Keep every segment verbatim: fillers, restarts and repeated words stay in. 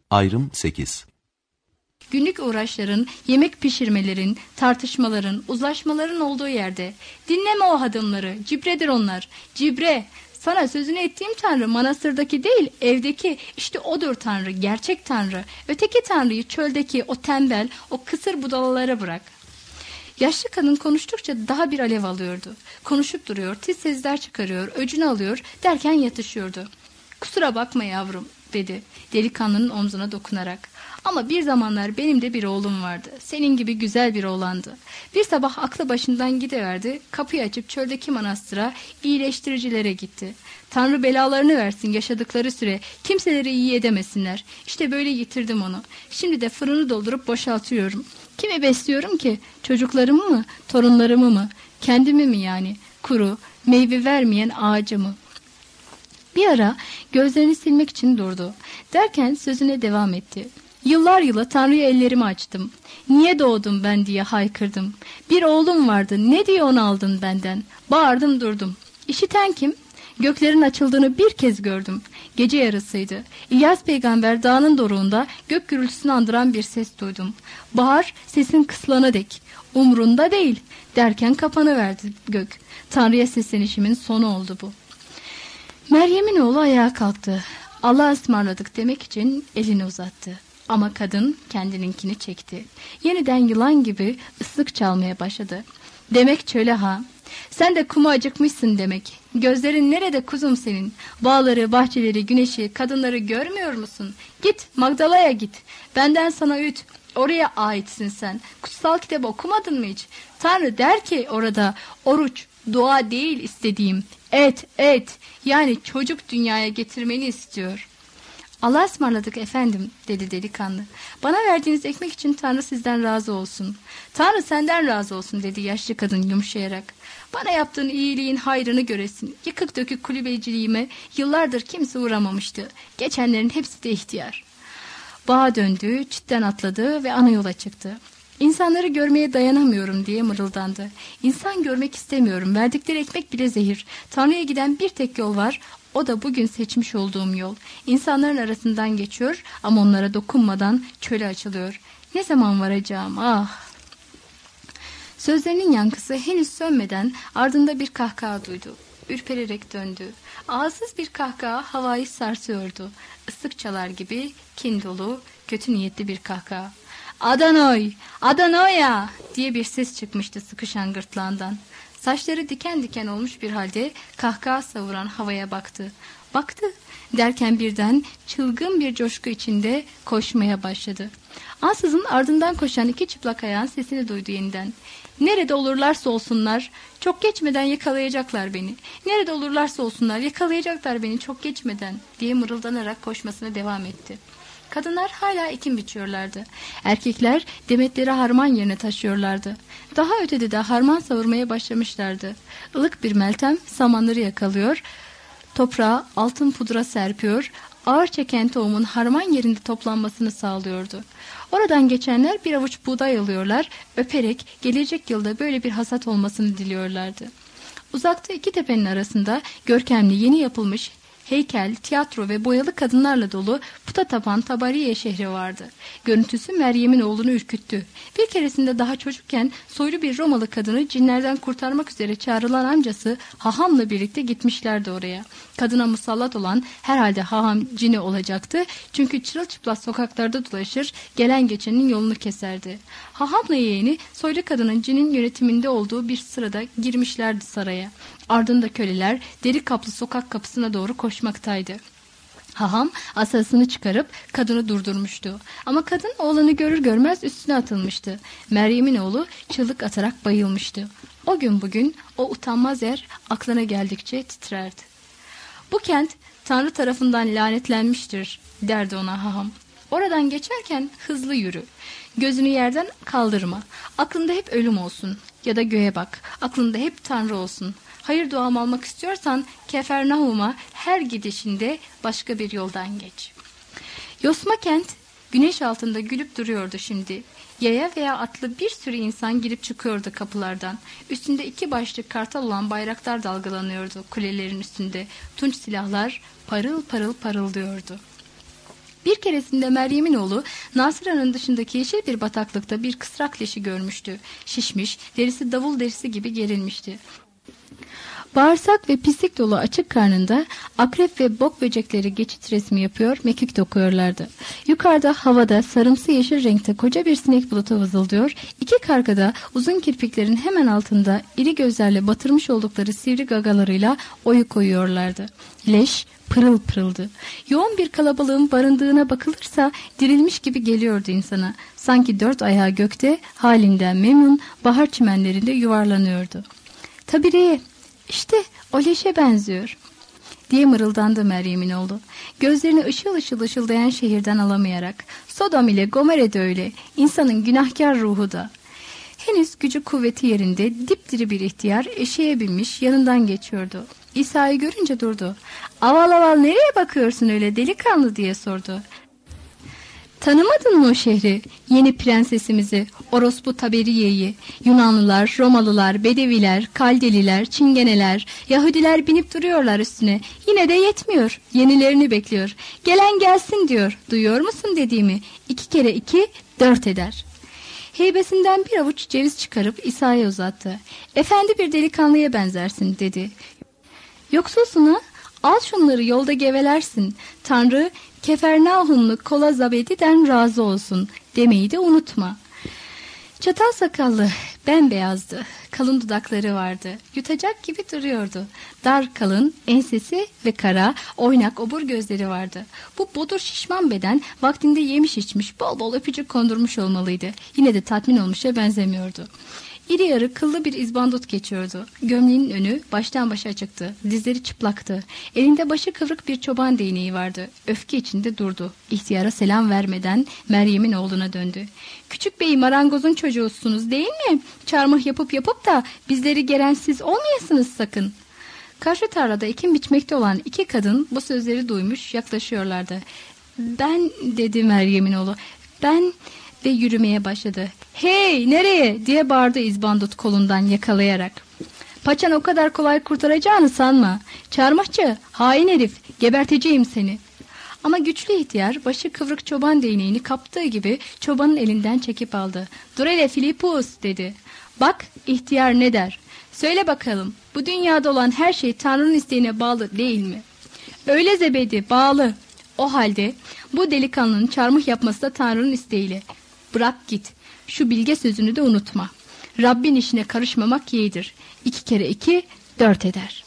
Ayrım sekiz. Günlük uğraşların, yemek pişirmelerin, tartışmaların, uzlaşmaların olduğu yerde dinleme o adımları, cibredir onlar, cibre. Sana sözünü ettiğim Tanrı manastırdaki değil, evdeki, işte odur Tanrı, gerçek Tanrı. Öteki Tanrı'yı çöldeki o tembel, o kısır budalalara bırak. Yaşlı kadın konuştukça daha bir alev alıyordu. Konuşup duruyor, tiz sesler çıkarıyor, öcünü alıyor, derken yatışıyordu. Kusura bakma yavrum, dedi delikanlının omzuna dokunarak. Ama bir zamanlar benim de bir oğlum vardı. Senin gibi güzel bir oğlandı. Bir sabah aklı başından gidiverdi. Kapıyı açıp çöldeki manastıra, iyileştiricilere gitti. Tanrı belalarını versin yaşadıkları süre. Kimseleri iyi edemesinler. İşte böyle yitirdim onu. Şimdi de fırını doldurup boşaltıyorum. Kimi besliyorum ki? Çocuklarımı mı? Torunlarımı mı? Kendimi mi yani? Kuru, meyve vermeyen ağacımı. Bir ara gözlerini silmek için durdu. Derken sözüne devam etti. Yıllar yılı Tanrı'ya ellerimi açtım. Niye doğdum ben diye haykırdım. Bir oğlum vardı, ne diye onu aldın benden? Bağırdım durdum. İşiten kim? Göklerin açıldığını bir kez gördüm. Gece yarısıydı. İlyas peygamber dağının doruğunda gök gürültüsünü andıran bir ses duydum. Bağır, sesin kısılana dek. Umrunda değil derken kapanıverdi gök. Tanrı'ya seslenişimin sonu oldu bu. Meryem'in oğlu ayağa kalktı. Allah'a ısmarladık demek için elini uzattı. Ama kadın kendininkini çekti. Yeniden yılan gibi ıslık çalmaya başladı. Demek çöle ha. Sen de kuma acıkmışsın demek. Gözlerin nerede kuzum senin? Bağları, bahçeleri, güneşi, kadınları görmüyor musun? Git Magdala'ya git. Benden sana öğüt. Oraya aitsin sen. Kutsal kitabı okumadın mı hiç? Tanrı der ki orada oruç, dua değil istediğim. Et, et. Yani çocuk dünyaya getirmeni istiyor. Allah'a ısmarladık efendim, dedi delikanlı. Bana verdiğiniz ekmek için Tanrı sizden razı olsun. Tanrı senden razı olsun, dedi yaşlı kadın yumuşayarak. Bana yaptığın iyiliğin hayrını göresin. Yıkık dökük kulübeciliğime yıllardır kimse uğramamıştı. Geçenlerin hepsi de ihtiyar. Bağa döndü, çitten atladı ve ana yola çıktı. İnsanları görmeye dayanamıyorum diye mırıldandı. İnsan görmek istemiyorum. Verdikleri ekmek bile zehir. Tanrı'ya giden bir tek yol var. O da bugün seçmiş olduğum yol. İnsanların arasından geçiyor ama onlara dokunmadan çöle açılıyor. Ne zaman varacağım? Ah! Sözlerinin yankısı henüz sönmeden ardında bir kahkaha duydu. Ürpererek döndü. Ağızsız bir kahkaha havayı sarsıyordu. Islık çalar gibi kin dolu, kötü niyetli bir kahkaha. Adanoy! Adanoya! diye bir ses çıkmıştı sıkışan gırtlağından. Saçları diken diken olmuş bir halde kahkaha savuran havaya baktı. Baktı derken birden çılgın bir coşku içinde koşmaya başladı. Ansızın ardından koşan iki çıplak ayağın sesini duydu yeniden. Nerede olurlarsa olsunlar çok geçmeden yakalayacaklar beni. Nerede olurlarsa olsunlar yakalayacaklar beni çok geçmeden diye mırıldanarak koşmasına devam etti. Kadınlar hala ekin biçiyorlardı. Erkekler demetleri harman yerine taşıyorlardı. Daha ötede de harman savurmaya başlamışlardı. Ilık bir meltem samanları yakalıyor, toprağa altın pudra serpiyor, ağır çeken tohumun harman yerinde toplanmasını sağlıyordu. Oradan geçenler bir avuç buğday alıyorlar, öperek gelecek yılda böyle bir hasat olmasını diliyorlardı. Uzakta iki tepenin arasında görkemli yeni yapılmış heykel, tiyatro ve boyalı kadınlarla dolu puta tapan Tabariye şehri vardı. Görüntüsü Meryem'in oğlunu ürküttü. Bir keresinde daha çocukken soylu bir Romalı kadını cinlerden kurtarmak üzere çağrılan amcası Haham'la birlikte gitmişlerdi oraya. Kadına musallat olan herhalde Haham cini olacaktı. Çünkü çırılçıplak sokaklarda dolaşır, gelen geçenin yolunu keserdi. Haham'la yeğeni soylu kadının cinin yönetiminde olduğu bir sırada girmişlerdi saraya. Ardında köleler deri kaplı sokak kapısına doğru koşmaktaydı. Haham asasını çıkarıp kadını durdurmuştu. Ama kadın oğlanı görür görmez üstüne atılmıştı. Meryem'in oğlu çığlık atarak bayılmıştı. O gün bugün o utanmaz yer aklına geldikçe titrerdi. Bu kent Tanrı tarafından lanetlenmiştir, derdi ona Haham. Oradan geçerken hızlı yürü. Gözünü yerden kaldırma. Aklında hep ölüm olsun. Ya da göğe bak. Aklında hep Tanrı olsun. Hayır duamı almak istiyorsan Kefernahum'a her gidişinde başka bir yoldan geç. Yosma kent güneş altında gülüp duruyordu şimdi. Yaya veya atlı bir sürü insan girip çıkıyordu kapılardan. Üstünde iki başlık kartal olan bayraklar dalgalanıyordu kulelerin üstünde. Tunç silahlar parıl parıl parıldıyordu. Bir keresinde Meryem'in oğlu Nasıra'nın dışındaki yeşil bir bataklıkta bir kısrak leşi görmüştü. Şişmiş, derisi davul derisi gibi gerilmişti. Bağırsak ve pislik dolu açık karnında akrep ve bok böcekleri geçit resmi yapıyor, mekik dokuyorlardı. Yukarıda havada sarımsı yeşil renkte koca bir sinek bulutu vızıldıyor, iki kargada uzun kirpiklerin hemen altında iri gözlerle batırmış oldukları sivri gagalarıyla oyu koyuyorlardı. Leş pırıl pırıldı. Yoğun bir kalabalığın barındığına bakılırsa dirilmiş gibi geliyordu insana. Sanki dört ayağı gökte, halinden memnun bahar çimenlerinde yuvarlanıyordu. Tabireye, İşte o leşe benziyor diye mırıldandı Meryem'in oğlu. Gözlerini ışıl ışıl ışıldayan şehirden alamayarak. Sodom ile Gomorre de öyle, insanın günahkar ruhu da. Henüz gücü kuvveti yerinde dipdiri bir ihtiyar eşeğe binmiş yanından geçiyordu. İsa'yı görünce durdu. Aval aval nereye bakıyorsun öyle delikanlı diye sordu. Tanımadın mı o şehri, yeni prensesimizi, orospu Taberiye'yi? Yunanlılar, Romalılar, Bedeviler, Kaldeliler, Çingeneler, Yahudiler binip duruyorlar üstüne. Yine de yetmiyor, yenilerini bekliyor. Gelen gelsin diyor, duyuyor musun dediğimi? İki kere iki, dört eder. Heybesinden bir avuç ceviz çıkarıp İsa'ya uzattı. Efendi bir delikanlıya benzersin dedi. Yoksulsun ha? Al şunları yolda gevelersin. Tanrı Kefernaumlu Kola Zabedi'den razı olsun demeyi de unutma. Çatal sakallı, bembeyazdı. Kalın dudakları vardı. Yutacak gibi duruyordu. Dar kalın, ensesi ve kara, oynak obur gözleri vardı. Bu bodur şişman beden vaktinde yemiş içmiş, bol bol öpücük kondurmuş olmalıydı. Yine de tatmin olmuşa benzemiyordu. İri yarı kıllı bir izbandut geçiyordu. Gömleğinin önü baştan başa açıktı. Dizleri çıplaktı. Elinde başı kıvrık bir çoban değneği vardı. Öfke içinde durdu. İhtiyara selam vermeden Meryem'in oğluna döndü. Küçük bey marangozun çocuğusunuz değil mi? Çarmıh yapıp yapıp da bizleri geren siz olmayasınız sakın. Karşı tarlada ekim biçmekte olan iki kadın bu sözleri duymuş yaklaşıyorlardı. Ben dedi Meryem'in oğlu. Ben... Ve yürümeye başladı. Hey nereye diye bağırdı izbandut kolundan yakalayarak. Paçan o kadar kolay kurtaracağını sanma. Çarmıhçı, hain herif, geberteceğim seni. Ama güçlü ihtiyar başı kıvrık çoban değneğini kaptığı gibi çobanın elinden çekip aldı. Dur hele Filipus dedi. Bak ihtiyar ne der? Söyle bakalım bu dünyada olan her şey Tanrı'nın isteğine bağlı değil mi? Öyle Zebedi bağlı. O halde bu delikanlının çarmıh yapması da Tanrı'nın isteğiyle. Bırak git. Şu bilge sözünü de unutma. Rabbin işine karışmamak yeğdir. İki kere iki, dört eder.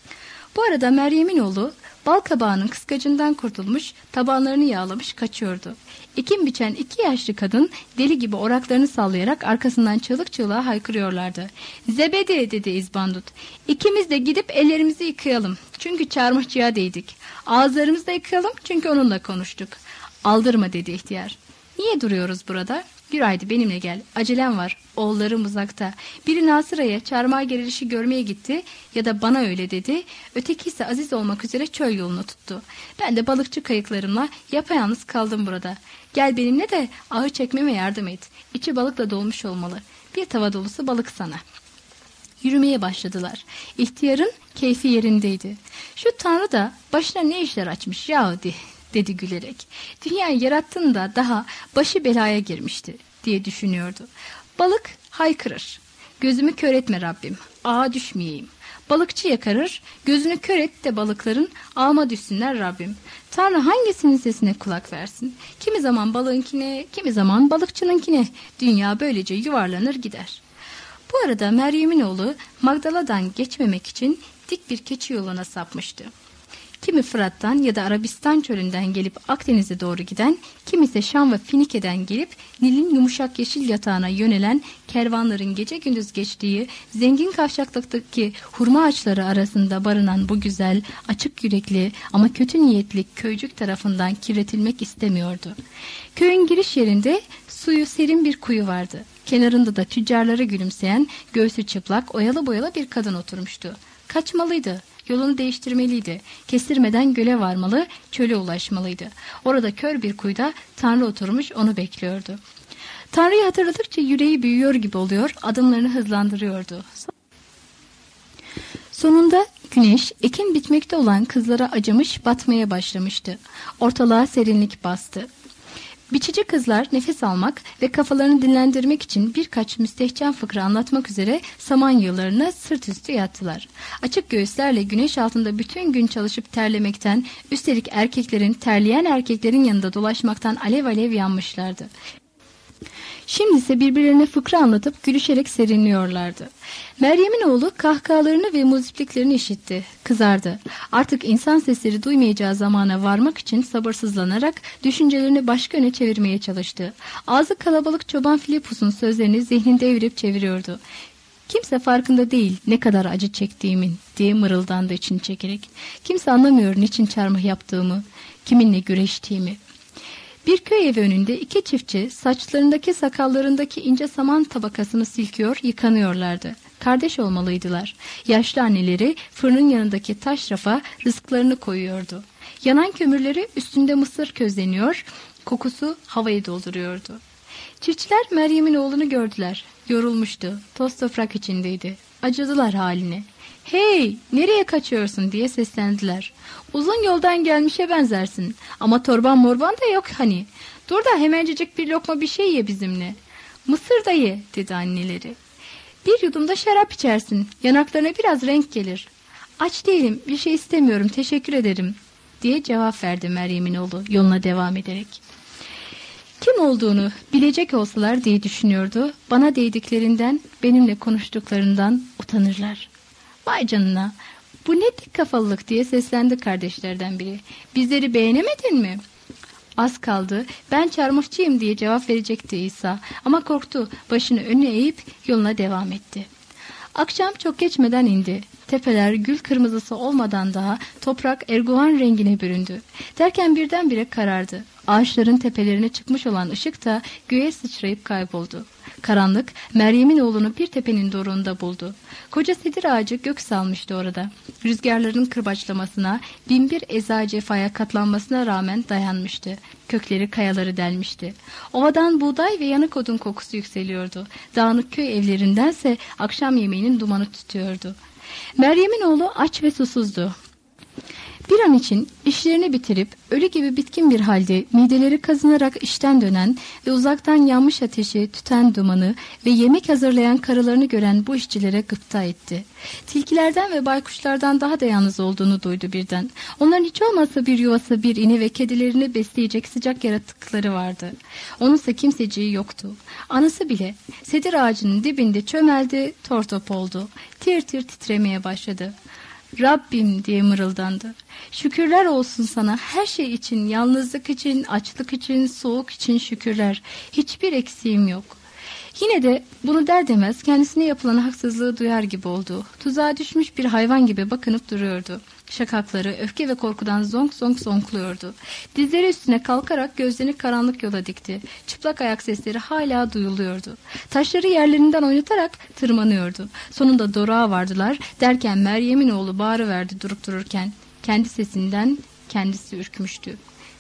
Bu arada Meryem'in oğlu bal kabağının kıskacından kurtulmuş, tabanlarını yağlamış kaçıyordu. Ekim biçen iki yaşlı kadın deli gibi oraklarını sallayarak arkasından çığlık çığlığa haykırıyorlardı. Zebedi dedi izbandut. İkimiz de gidip ellerimizi yıkayalım. Çünkü çarmıhçıya değdik. Ağızlarımızı da yıkayalım çünkü onunla konuştuk. Aldırma dedi ihtiyar. Niye duruyoruz burada? Yürü haydi benimle gel. Acelem var. Oğullarım uzakta. Biri Nasıra'ya çarmıha gerilişi görmeye gitti ya da bana öyle dedi. Öteki ise aziz olmak üzere çöl yolunu tuttu. Ben de balıkçı kayıklarımla yapayalnız kaldım burada. Gel benimle de ağı çekmeme yardım et. İçi balıkla dolmuş olmalı. Bir tava dolusu balık sana. Yürümeye başladılar. İhtiyarın keyfi yerindeydi. Şu Tanrı da başına ne işler açmış Yahudi dedi gülerek. Dünyayı yarattığında daha başı belaya girmişti diye düşünüyordu. Balık haykırır. Gözümü kör etme Rabbim. Ağa düşmeyeyim. Balıkçı yakarır. Gözünü kör et de balıkların ağıma düşsünler Rabbim. Tanrı hangisinin sesine kulak versin? Kimi zaman balığınkine, kimi zaman balıkçınınkine. Dünya böylece yuvarlanır gider. Bu arada Meryem'in oğlu Magdala'dan geçmemek için dik bir keçi yoluna sapmıştı. Kimi Fırat'tan ya da Arabistan çölünden gelip Akdeniz'e doğru giden, kimi ise Şam ve Finike'den gelip Nil'in yumuşak yeşil yatağına yönelen kervanların gece gündüz geçtiği zengin kavşaklıktaki hurma ağaçları arasında barınan bu güzel, açık yürekli ama kötü niyetli köycük tarafından kirletilmek istemiyordu. Köyün giriş yerinde suyu serin bir kuyu vardı. Kenarında da tüccarlara gülümseyen, göğsü çıplak, oyalı boyalı bir kadın oturmuştu. Kaçmalıydı. Yolunu değiştirmeliydi. Kestirmeden göle varmalı, çöle ulaşmalıydı. Orada kör bir kuyuda Tanrı oturmuş onu bekliyordu. Tanrı'yı hatırladıkça yüreği büyüyor gibi oluyor, adımlarını hızlandırıyordu. Sonunda güneş ekin bitmekte olan kızlara acımış, batmaya başlamıştı. Ortalığa serinlik bastı. Biçici kızlar nefes almak ve kafalarını dinlendirmek için birkaç müstehcen fıkra anlatmak üzere samanyığlarına sırt üstü yattılar. Açık göğüslerle güneş altında bütün gün çalışıp terlemekten, üstelik erkeklerin, terleyen erkeklerin yanında dolaşmaktan alev alev yanmışlardı. Şimdi ise birbirlerine fıkra anlatıp gülüşerek serinliyorlardı. Meryem'in oğlu kahkahalarını ve muzipliklerini işitti. Kızardı. Artık insan sesleri duymayacağı zamana varmak için sabırsızlanarak düşüncelerini başka yöne çevirmeye çalıştı. Ağzı kalabalık çoban Filipus'un sözlerini zihninde evirip çeviriyordu. Kimse farkında değil ne kadar acı çektiğimin diye mırıldandı için çekerek. Kimse anlamıyor niçin çarmıh yaptığımı, kiminle güreştiğimi. Bir köy evi önünde iki çiftçi saçlarındaki sakallarındaki ince saman tabakasını silkiyor, yıkanıyorlardı. Kardeş olmalıydılar. Yaşlı anneleri fırının yanındaki taş rafa rızklarını koyuyordu. Yanan kömürleri üstünde mısır közleniyor, kokusu havayı dolduruyordu. Çiftçiler Meryem'in oğlunu gördüler. Yorulmuştu, toz toprak içindeydi. Acıdılar haline. "Hey, nereye kaçıyorsun?" diye seslendiler. "Uzun yoldan gelmişe benzersin. Ama torban morban da yok hani. Dur da hemencecik bir lokma bir şey ye bizimle." "Mısır da ye," dedi anneleri. "Bir yudumda şarap içersin. Yanaklarına biraz renk gelir." "Aç değilim, bir şey istemiyorum, teşekkür ederim," diye cevap verdi Meryem'in oğlu yoluna devam ederek. Kim olduğunu bilecek olsalar diye düşünüyordu. Bana değdiklerinden, benimle konuştuklarından utanırlar. "Vay canına, bu ne dik kafalılık," diye seslendi kardeşlerden biri. "Bizleri beğenemedin mi?" Az kaldı, "Ben çarmıhçıyım," diye cevap verecekti İsa. Ama korktu, başını önüne eğip yoluna devam etti. Akşam çok geçmeden indi. Tepeler gül kırmızısı olmadan daha toprak erguvan rengine büründü. Derken birdenbire karardı. Ağaçların tepelerine çıkmış olan ışık da göğe sıçrayıp kayboldu. Karanlık Meryem'in oğlunu bir tepenin doruğunda buldu. Koca sedir ağacı gök salmıştı orada. Rüzgarların kırbaçlamasına, binbir eza cefaya katlanmasına rağmen dayanmıştı. Kökleri kayaları delmişti. Ovadan buğday ve yanık odun kokusu yükseliyordu. Dağınık köy evlerindense akşam yemeğinin dumanı tutuyordu. Meryem'in oğlu aç ve susuzdu. Bir an için işlerini bitirip ölü gibi bitkin bir halde mideleri kazınarak işten dönen ve uzaktan yanmış ateşi, tüten dumanı ve yemek hazırlayan karılarını gören bu işçilere gıpta etti. Tilkilerden ve baykuşlardan daha da yalnız olduğunu duydu birden. Onların hiç olmazsa bir yuvası, bir ini ve kedilerini besleyecek sıcak yaratıkları vardı. Onunsa kimseciği yoktu. Anası bile sedir ağacının dibinde çömeldi, tortop oldu. Tir tir titremeye başladı. "Rabbim," diye mırıldandı. "Şükürler olsun sana, her şey için, yalnızlık için, açlık için, soğuk için şükürler. Hiçbir eksiğim yok." Yine de bunu der demez kendisine yapılan haksızlığı duyar gibi oldu. Tuzağa düşmüş bir hayvan gibi bakınıp duruyordu. Şakakları öfke ve korkudan zonk zonk zonkluyordu. Dizleri üstüne kalkarak gözlerini karanlık yola dikti. Çıplak ayak sesleri hala duyuluyordu. Taşları yerlerinden oynatarak tırmanıyordu. Sonunda doruğa vardılar derken Meryem'in oğlu bağırıverdi durup dururken. Kendi sesinden kendisi ürkmüştü.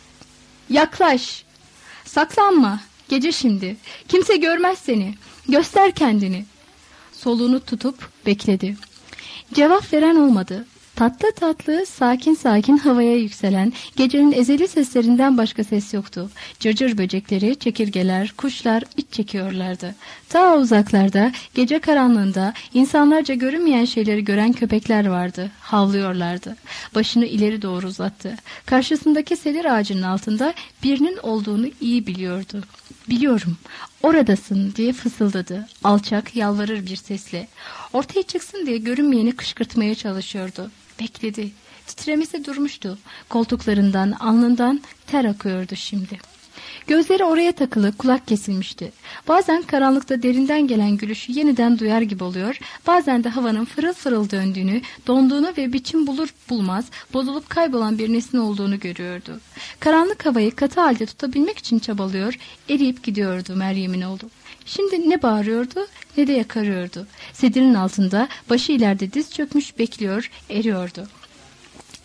"Yaklaş! Saklanma! Gece şimdi. Kimse görmez seni. Göster kendini." Soluğunu tutup bekledi. Cevap veren olmadı. Tatlı tatlı, sakin sakin havaya yükselen gecenin ezeli seslerinden başka ses yoktu. Cırcır böcekleri, çekirgeler, kuşlar iç çekiyorlardı. Ta uzaklarda, gece karanlığında insanlarca görünmeyen şeyleri gören köpekler vardı. Havlıyorlardı. Başını ileri doğru uzattı. Karşısındaki sedir ağacının altında birinin olduğunu iyi biliyordu. "Biliyorum, oradasın," diye fısıldadı. Alçak, yalvarır bir sesle. Ortaya çıksın diye görünmeyeni kışkırtmaya çalışıyordu. Bekledi. Titremesi durmuştu. Koltuklarından, alnından ter akıyordu şimdi. Gözleri oraya takılı, kulak kesilmişti. Bazen karanlıkta derinden gelen gülüşü yeniden duyar gibi oluyor, bazen de havanın fırıl fırıl döndüğünü, donduğunu ve biçim bulur bulmaz bozulup kaybolan bir nesne olduğunu görüyordu. Karanlık havayı katı halde tutabilmek için çabalıyor, eriyip gidiyordu Meryem'in oğlu. Şimdi ne bağırıyordu ne de yakarıyordu. Sedirin altında başı ileride diz çökmüş bekliyor, eriyordu.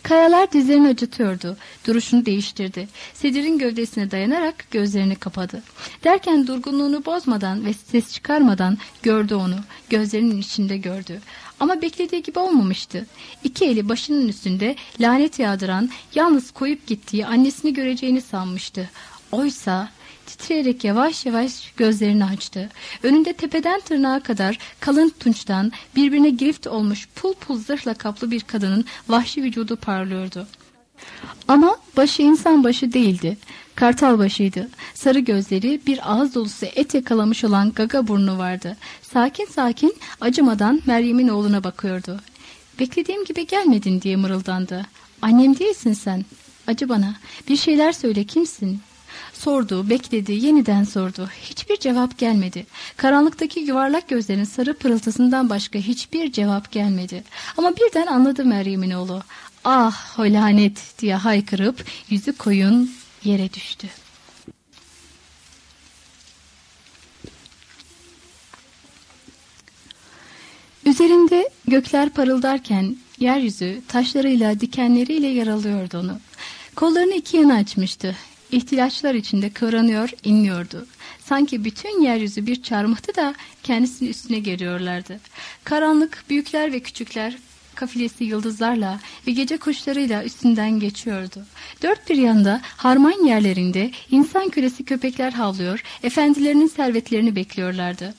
Kayalar dizlerini acıtıyordu. Duruşunu değiştirdi. Sedirin gövdesine dayanarak gözlerini kapadı. Derken durgunluğunu bozmadan ve ses çıkarmadan gördü onu. Gözlerinin içinde gördü. Ama beklediği gibi olmamıştı. İki eli başının üstünde lanet yağdıran, yalnız koyup gittiği annesini göreceğini sanmıştı. Oysa titreyerek yavaş yavaş gözlerini açtı. Önünde tepeden tırnağa kadar kalın tunçtan birbirine girift olmuş pul pul zırhla kaplı bir kadının vahşi vücudu parlıyordu. Ama başı insan başı değildi. Kartal başıydı. Sarı gözleri, bir ağız dolusu et yakalamış olan gaga burnu vardı. Sakin sakin acımadan Meryem'in oğluna bakıyordu. "Beklediğim gibi gelmedin," diye mırıldandı. "Annem değilsin sen. Acı bana. Bir şeyler söyle, kimsin?" Sordu, bekledi, yeniden sordu. Hiçbir cevap gelmedi. Karanlıktaki yuvarlak gözlerin sarı pırıltısından başka hiçbir cevap gelmedi. Ama birden anladı Meryem'in oğlu. "Ah, o lanet!" diye haykırıp yüzü koyun yere düştü. Üzerinde gökler parıldarken yeryüzü taşlarıyla, dikenleriyle yaralıyordu onu. Kollarını iki yana açmıştı. İhtilaçlar içinde kıvranıyor, inliyordu. Sanki bütün yeryüzü bir çarmıhtı da kendisinin üstüne geliyorlardı. Karanlık, büyükler ve küçükler kafilesi yıldızlarla ve gece kuşlarıyla üstünden geçiyordu. Dört bir yanda harman yerlerinde insan küresi köpekler havlıyor, efendilerinin servetlerini bekliyorlardı.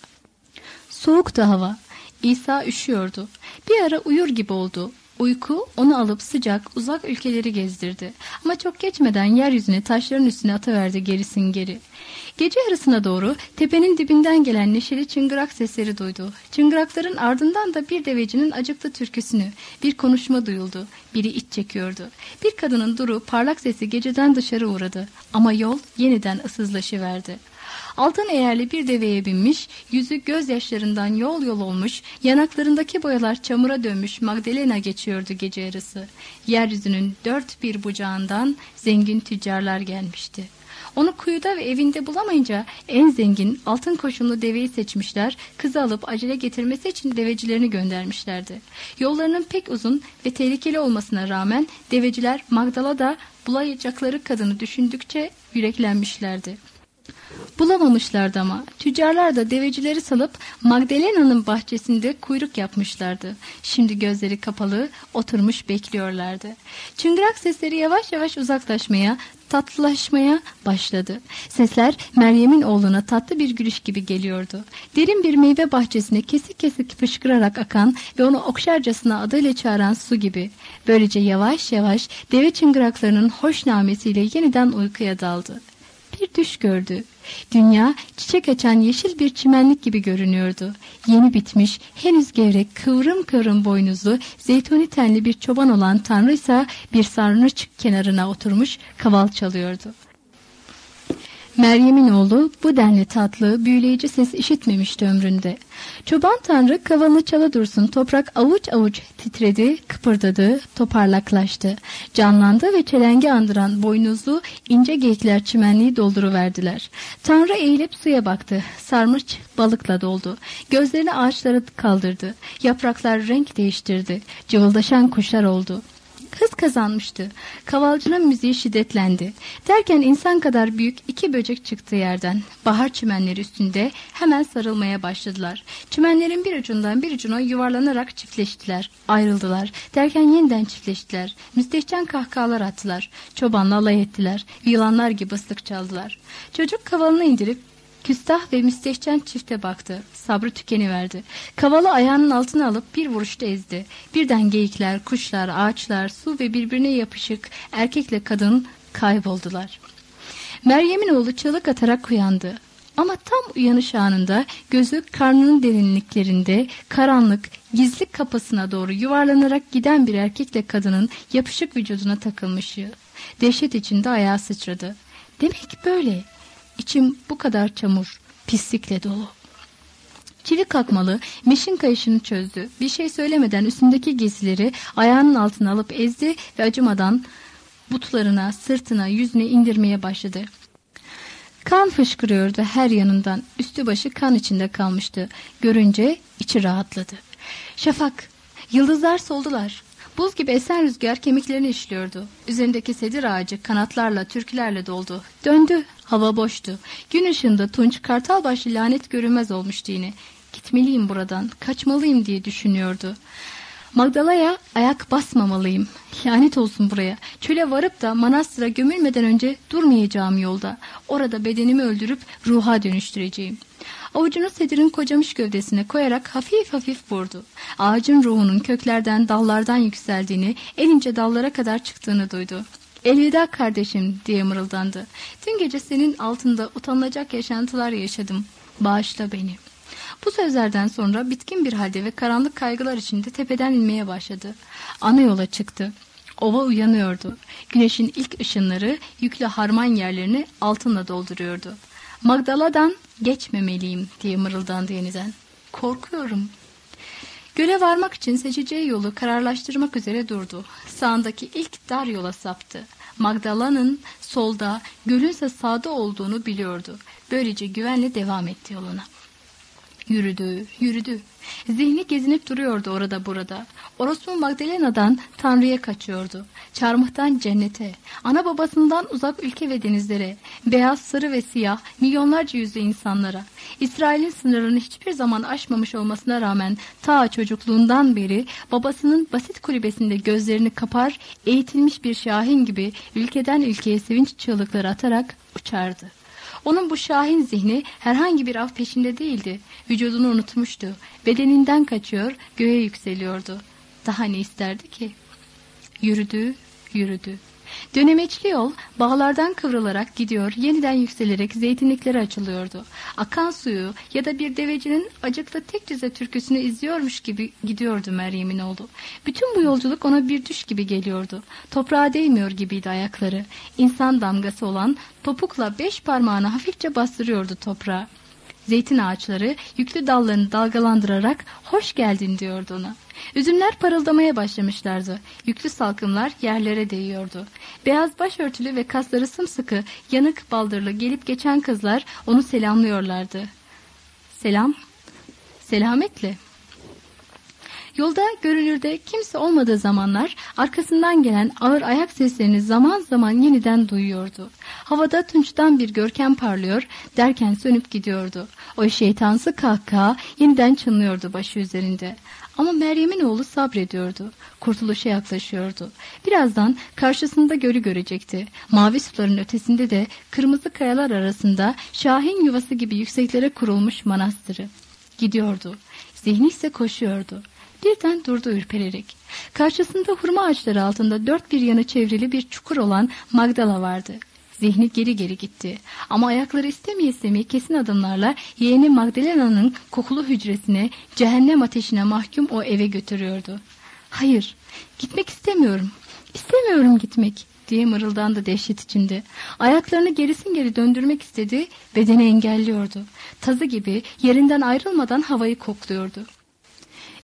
Soğuktu hava. İsa üşüyordu. Bir ara uyur gibi oldu. Uyku onu alıp sıcak, uzak ülkeleri gezdirdi. Ama çok geçmeden yeryüzüne, taşların üstüne atıverdi gerisin geri. Gece yarısına doğru tepenin dibinden gelen neşeli çıngırak sesleri duydu. Çıngırakların ardından da bir devecinin acıklı türküsünü, bir konuşma duyuldu. Biri iç çekiyordu. Bir kadının duru, parlak sesi geceden dışarı uğradı. Ama yol yeniden ıssızlaşıverdi. Altın eğerli bir deveye binmiş, yüzü gözyaşlarından yol yol olmuş, yanaklarındaki boyalar çamura dönmüş Magdalena geçiyordu gece yarısı. Yeryüzünün dört bir bucağından zengin tüccarlar gelmişti. Onu kuyuda ve evinde bulamayınca en zengin altın koşumlu deveyi seçmişler, kızı alıp acele getirmesi için devecilerini göndermişlerdi. Yollarının pek uzun ve tehlikeli olmasına rağmen deveciler Magdala'da bulayacakları kadını düşündükçe yüreklenmişlerdi. Bulamamışlardı ama tüccarlar da devecileri salıp Magdalena'nın bahçesinde kuyruk yapmışlardı. Şimdi gözleri kapalı oturmuş bekliyorlardı. Çıngırak sesleri yavaş yavaş uzaklaşmaya, tatlılaşmaya başladı. Sesler Meryem'in oğluna tatlı bir gülüş gibi geliyordu. Derin bir meyve bahçesine kesik kesik fışkırarak akan ve onu okşarcasına adıyla çağıran su gibi. Böylece yavaş yavaş deve çıngıraklarının hoş namesiyle yeniden uykuya daldı. Bir düş gördü. Dünya çiçek açan yeşil bir çimenlik gibi görünüyordu. Yeni bitmiş, henüz gevrek, kıvrım kıvrım boynuzlu, zeytuni tenli bir çoban olan Tanrı ise bir sarnıç kenarına oturmuş kaval çalıyordu. Meryem'in oğlu bu denli tatlı, büyüleyici ses işitmemişti ömründe. Çoban Tanrı kavalını çala dursun, toprak avuç avuç titredi, kıpırdadı, toparlaklaştı. Canlandı ve çelengi andıran boynuzlu ince geyikler çimenliği dolduruverdiler. Tanrı eğilip suya baktı. Sarmış balıkla doldu. Gözlerini ağaçlara kaldırdı. Yapraklar renk değiştirdi. Cıvıldaşan kuşlar oldu. Hız kazanmıştı. Kavalcının müziği şiddetlendi. Derken insan kadar büyük iki böcek çıktı yerden. Bahar çimenleri üstünde hemen sarılmaya başladılar. Çimenlerin bir ucundan bir ucuna yuvarlanarak çiftleştiler. Ayrıldılar. Derken yeniden çiftleştiler. Müstehcen kahkahalar attılar. Çobanla alay ettiler. Yılanlar gibi ıslık çaldılar. Çocuk kavalını indirip küstah ve müstehcen çifte baktı. Sabrı tükeniverdi. Kavalı ayağının altına alıp bir vuruşta ezdi. Birden geyikler, kuşlar, ağaçlar, su ve birbirine yapışık erkekle kadın kayboldular. Meryem'in oğlu çığlık atarak uyandı. Ama tam uyanış anında gözü karnının derinliklerinde karanlık, gizli kapısına doğru yuvarlanarak giden bir erkekle kadının yapışık vücuduna takılmışı. Dehşet içinde ayağı sıçradı. Demek böyle. İçim bu kadar çamur, pislikle dolu. Çivi kalkmalı, meşin kayışını çözdü. Bir şey söylemeden üstündeki giysileri ayağının altına alıp ezdi ve acımadan butlarına, sırtına, yüzüne indirmeye başladı. Kan fışkırıyordu her yanından. Üstü başı kan içinde kalmıştı. Görünce içi rahatladı. Şafak, yıldızlar soldular. Buz gibi esen rüzgar kemiklerini işliyordu. Üzerindeki sedir ağacı kanatlarla, türkülerle doldu. Döndü. Hava boştu. Gün ışığında Tunç kartal başlı lanet görünmez olmuştu yine. Gitmeliyim buradan, kaçmalıyım diye düşünüyordu. Magdala'ya ayak basmamalıyım. Lanet olsun buraya. Çöle varıp da manastıra gömülmeden önce durmayacağım yolda. Orada bedenimi öldürüp ruha dönüştüreceğim. Avucunu sedirin kocamış gövdesine koyarak hafif hafif vurdu. Ağacın ruhunun köklerden, dallardan yükseldiğini, en ince dallara kadar çıktığını duydu. "Elveda kardeşim," diye mırıldandı. "Dün gece senin altında utanılacak yaşantılar yaşadım. Bağışla beni." Bu sözlerden sonra bitkin bir halde ve karanlık kaygılar içinde tepeden inmeye başladı. Ana yola çıktı. Ova uyanıyordu. Güneşin ilk ışınları yüklü harman yerlerini altınla dolduruyordu. "Magdala'dan geçmemeliyim," diye mırıldandı yeniden. "Korkuyorum." Göle varmak için seçeceği yolu kararlaştırmak üzere durdu. Sağındaki ilk dar yola saptı. Magdala'nın solda, gölünse sağda olduğunu biliyordu. Böylece güvenle devam etti yoluna. Yürüdü, yürüdü. Zihni gezinip duruyordu orada burada. Orospu Magdalena'dan Tanrı'ya kaçıyordu. Çarmıhtan cennete, ana babasından uzak ülke ve denizlere, beyaz, sarı ve siyah, milyonlarca yüzlü insanlara. İsrail'in sınırlarını hiçbir zaman aşmamış olmasına rağmen ta çocukluğundan beri babasının basit kulübesinde gözlerini kapar, eğitilmiş bir şahin gibi ülkeden ülkeye sevinç çığlıkları atarak uçardı. Onun bu şahin zihni herhangi bir av peşinde değildi. Vücudunu unutmuştu. Bedeninden kaçıyor, göğe yükseliyordu. Daha ne isterdi ki? Yürüdü, yürüdü. Dönemeçli yol bağlardan kıvrılarak gidiyor, yeniden yükselerek zeytinliklere açılıyordu. Akan suyu ya da bir devecinin acıklı tek düze türküsünü izliyormuş gibi gidiyordu Meryem'in oğlu. Bütün bu yolculuk ona bir düş gibi geliyordu. Toprağa değmiyor gibiydi ayakları. İnsan damgası olan topukla beş parmağını hafifçe bastırıyordu toprağa. Zeytin ağaçları yüklü dallarını dalgalandırarak hoş geldin diyordu ona. Üzümler parıldamaya başlamışlardı. Yüklü salkımlar yerlere değiyordu. Beyaz başörtülü ve kasları sımsıkı, yanık baldırlı gelip geçen kızlar onu selamlıyorlardı. Selam, selametle. Yolda görünürde kimse olmadığı zamanlar arkasından gelen ağır ayak seslerini zaman zaman yeniden duyuyordu. Havada tunçtan bir görkem parlıyor, derken sönüp gidiyordu. O şeytansı kahkaha yeniden çınlıyordu başı üzerinde. Ama Meryem'in oğlu sabrediyordu. Kurtuluşa yaklaşıyordu. Birazdan karşısında gölü görecekti. Mavi suların ötesinde de kırmızı kayalar arasında şahin yuvası gibi yükseklere kurulmuş manastırı. Gidiyordu. Zihni ise koşuyordu. Birden durdu ürpererek. Karşısında hurma ağaçları altında dört bir yanı çevrili bir çukur olan Magdala vardı. Zihni geri geri gitti. Ama ayakları istemeye istemeye kesin adımlarla yeğeni Magdalena'nın kokulu hücresine, cehennem ateşine mahkum o eve götürüyordu. "Hayır, gitmek istemiyorum. İstemiyorum gitmek," diye mırıldandı dehşet içinde. Ayaklarını gerisin geri döndürmek istedi, bedeni engelliyordu. Tazı gibi yerinden ayrılmadan havayı kokluyordu.